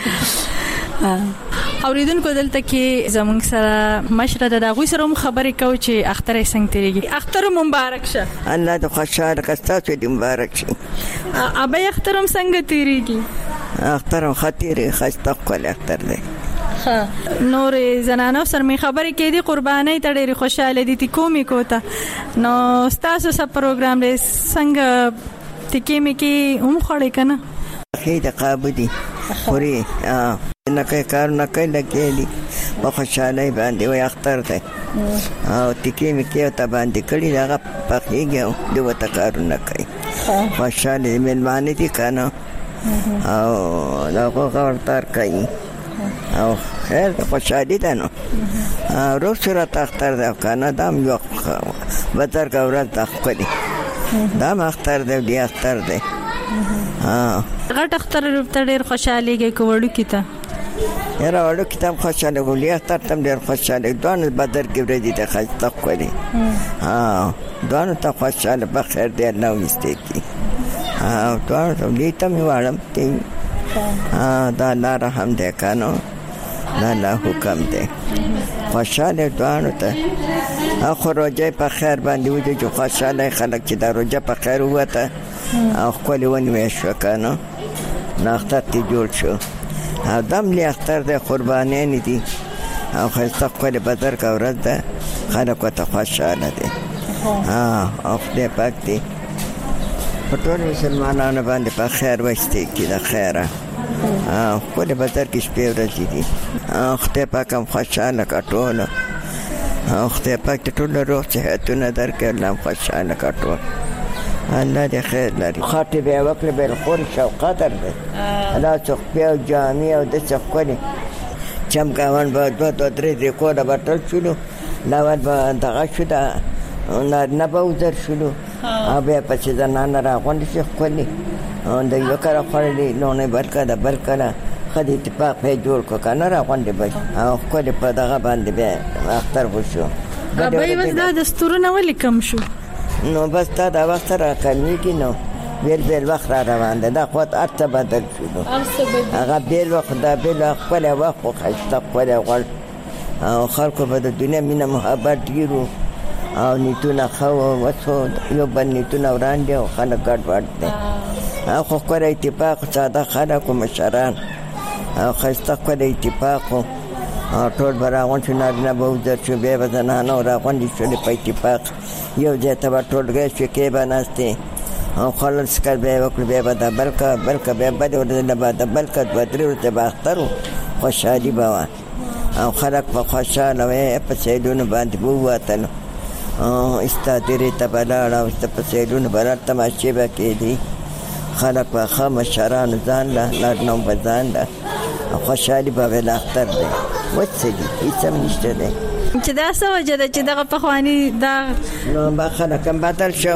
اوریدونکو دلته کې زمونږ سره مشره د دغوی سره خبرې کوي چې اختر یې څنګه تیریږي اختر مبارک شه الله د خوشاله کستاسو دې مبارک شي ابا اختر هم څنګه تیریږي اختر هم خطرې خسته کول اختر دی ها نور زنانو سره می خبرې کې دي قرباني ته ډېری خوشاله دي تی کومې کوته نو تاسو سره پروګرام دې څنګه تکې مې کې هم خړې کنه خې د قابدي خوري اه نه کوي کار نه کوي لګېلی په خوشاله باندې وي اختر دی او تکې مې کې ته باندې کړي هغه پخېږي دی وته کار نه کوي خوشاله مېلمانه دي کنه او هغه ورتار کوي او خیر خوشاله ده نو روز سره اختر دی کنه دام یو بدر ګورل تخکلي دام اختر دی دی اختر دی ها غټ اختر ته ډېر خوشاليږي کوړو کیته یاره وړو کتاب خوشاله ګولیا اختر تم ډېر خوشاله دوه بدر کې ورې دي خاصه کوي ها دوه ته خوشاله په خیر دی الله وستې کی ها دوه دې ته می وړم ته ها دا الله رحم دې کانو دا الله حکم دې خوشاله دوه ته اخر روزه په خیر باندې وځي چې خوشاله خلک چې دا روزه په خیر وته او خپل ونی شو کنه نه اختر تی جوړ شو ادم لی اختر د قرباني نه دي او خاصه خپل بدر کا ورځ ده خلک ته خوشاله دي ها او دې پاک دي په ټول مسلمانانو باندې په خیر وشته کې د خیره او خپل بدر کې شپه ورځ دي او خدای پاک هم خوشاله کټول او خدای پاک ټول روح صحتونه درکړي الله خوشاله کټول الله دې خیر لري خاطر به وکړي به خور شو قدر دې الله څوک په جامع او د څوک کوي چمګاون به دوه دوه درې درې کوډه بټل شلو لاول به دغه شو دا نه نه به وزر شلو ابه په چې زنانه راغونډ شي کوي دا یو کار خورلې نو نه برکه دا برکه خدای اتفاق په جوړ کو کنه راغونډ به او کولی په دغه باندې به اختر وشو ابه وس دا دستورونه ولې کم شو نو بس تا دا وخت را کمیږي نو بیل بیل وخت را روان ده دا خود ارته بدل شو هغه بیل وخت دا بیل خپل وخت خو خسته خپل غل او خلکو په دنیا مینه محبت ډیرو او نیتونه خو وڅو یو بل نیتونه وړاندې او خلک ګډ وډ دي او خو خپل اتفاق ساده خلک مشران او خسته خپل اتفاق ټول براون چې نه به وځي چې به بدنانه راغونډي شول په اتفاق یو ځای ته ټولګي چې کې بناسته او خلک سکر به وکړي به بل بلکې بلکې به بل ورته بعد بلکې بدري ورته باخترو خوشالي بوا او خلک په خوشاله وي په سیدونه باندې بوواتل او استادری ته بلاړ او په سیدونه بلار تماشې به کېدی خلک په خامه شران ځان له لړ نو بزان ده خوشالي به ول اختر دی وڅېږي هیڅ هم نشته دی چې دا څه وجه ده چې دغه پخواني دا نو با خلک هم بدل شو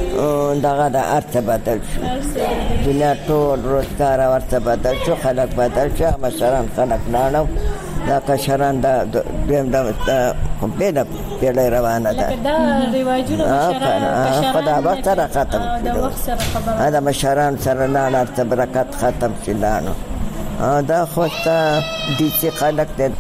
دغه د ارته بدل شو دنیا ټول روزګار ورته بدل شو خلک بدل شو مشران خلک لاړو دا کشران دا دیم دا به دا پیړۍ روانه ده دا ریواجونه مشران خدا وخت سره ختم دا وخت سره خبره دا مشران سره لاړ ته برکت ختم شلانو دا خوسته دي چې خلک دې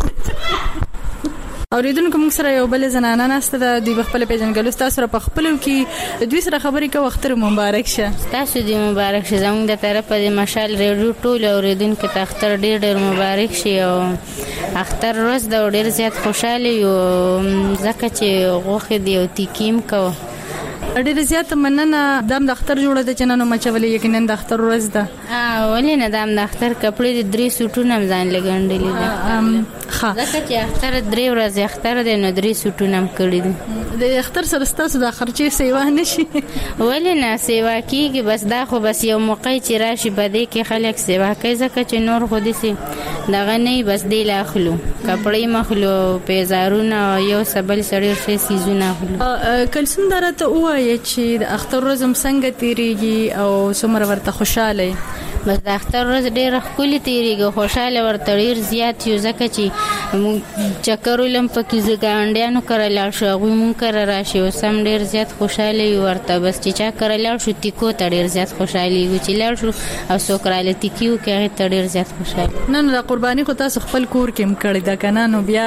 اوریدونکو موږ سره یو بل زنانه ناسته ده دوی خپل پیژنګلو تاسو سره په خپلو کې دوی سره خبرې کوي اختر مبارک شه تاسو دې مبارک شه زموږ د طرفه د مشال ریډیو ټول اوریدونکو ته اختر ډېر ډېر مبارک شي او اختر ورځ د ډېر زیات خوشاله یو ځکه چې غوښه دی او تیکیم کو ډېر زیات مننه دام د اختر جوړه د چنانو مچولې یقینا د اختر ورځ ده ولې نه دام د اختر کپړې د درې سوټونه ځان لګندلې دي ها ځکه چې اختر درې ورځې اختر د نو درې سوټونه کړې دي د اختر سره ستاسو د خرچې سیوا نشي ولې نه سیوا کیږي بس دا خو بس یو موقع چې راشي بده کې خلک سیوا کوي ځکه چې نور خو دي سي دغه نه بس دی لاخلو کپړې مخلو پیزارونه یو سبل سړی شي سيزونه اخلو کلسم درته وایي چې د اختر ورځ څنګه تیریږي او څومره ورته خوشاله بس د اختر ورځ ډېر ښکلي تیریږي خوشاله ورته ډېر زیات یو ځکه چې چکر ولم پکې زګانډیانو کړه لاړ شو هغوی مونږ کره راشي اوس هم ډېر زیات خوشاله یو ورته بس چې چا کره لاړ شو تیکو ته ډېر زیات خوشاله یو چې لاړ شو او څوک راله تیکیو کې هغې ته ډېر زیات خوشاله نه نو د قرباني خو تاسو خپل کور کې م کړې ده که نه نو بیا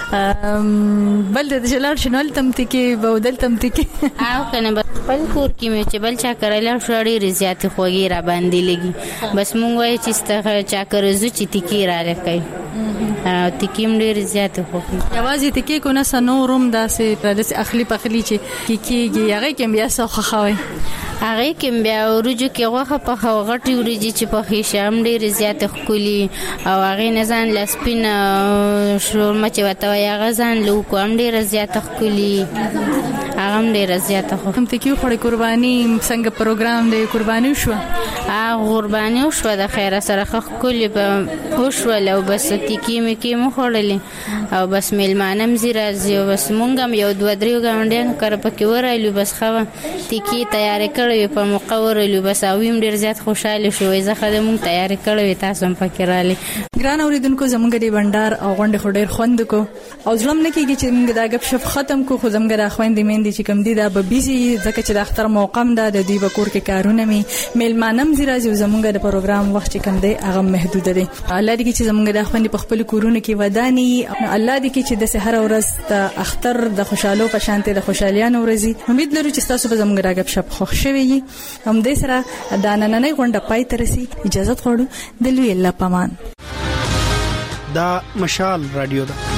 بل د چې لاړ شي نو هلته م تیکې به او دلته م تیکې او که نه خپل کور کې مې چې بل چا کره لاړ شو ډېرې زیاتې خوږې را باندې لګي بس مونږ وایو چې ستا چا کره ځو چې تیکې راله کوي تیکې هم ډېرې زیاتې خوښي یوازې تیکې کو نه څه نور هم داسې داسې اخلي پخلي چې کېږي هغې کې هم بیا څه خوښوئ هغې کې بیا وریجو کې غوښه پخوه غټې وریجې چې پخې شي هم ډېرې زیاتې ښکلي او هغې نه ځان له سپینه شورمه چې ورته وایي هغه ځان له وکړو هم ډېره زیاته ښکلي هغه هم ډېره زیاته خوښي هم تیکې وخوړې قرباني څنګه پروګرام دی قرباني وشوه قرباني وشوه د خیره سره ښه ښکلې به وشول او بس تیکې مې کې مو خوړلې او بس میلمانه هم ځي راځي او بس مونږ هم یو دوه درې ګاونډیانو کره پکې ورغلو بس ښه وه تیکې تیارې کړې وې په موقع ورغلو بس هغوی هم ډېر زیات خوشحاله شو وایي ځکه د مونږ تیارې کړې وې تاسو هم پکې راغلې ګران اورېدونکو زموږ دې بنډار او غونډې خو ډېر خوند وکړو او زړه م نه کېږي چې موږ دا ګپ شپ ختم کړو خو زموږ دا خویندې میندې چې کوم دي دا به بیزي ځکه چې د اختر موقع م ده د دوی به کور کې کارونه مې میلمانه م ځي راځي او زموږ د پروګرام وخت چې کوم دی هغه محدوده دی الله دې چې زموږ د خویندې په خپل کورونو کې وداني الله دې چې د سحر ورځ د اختر د خوشحالو په شانته د خوشحالیانو ورځي امید لرو چې تاسو به زموږ دا ګپ شپ خوښ شوي هم دې سره دا نننۍ غونډه پای ته رسي اجازه غواړو د لوی الله پامان دا مشال رادیو ده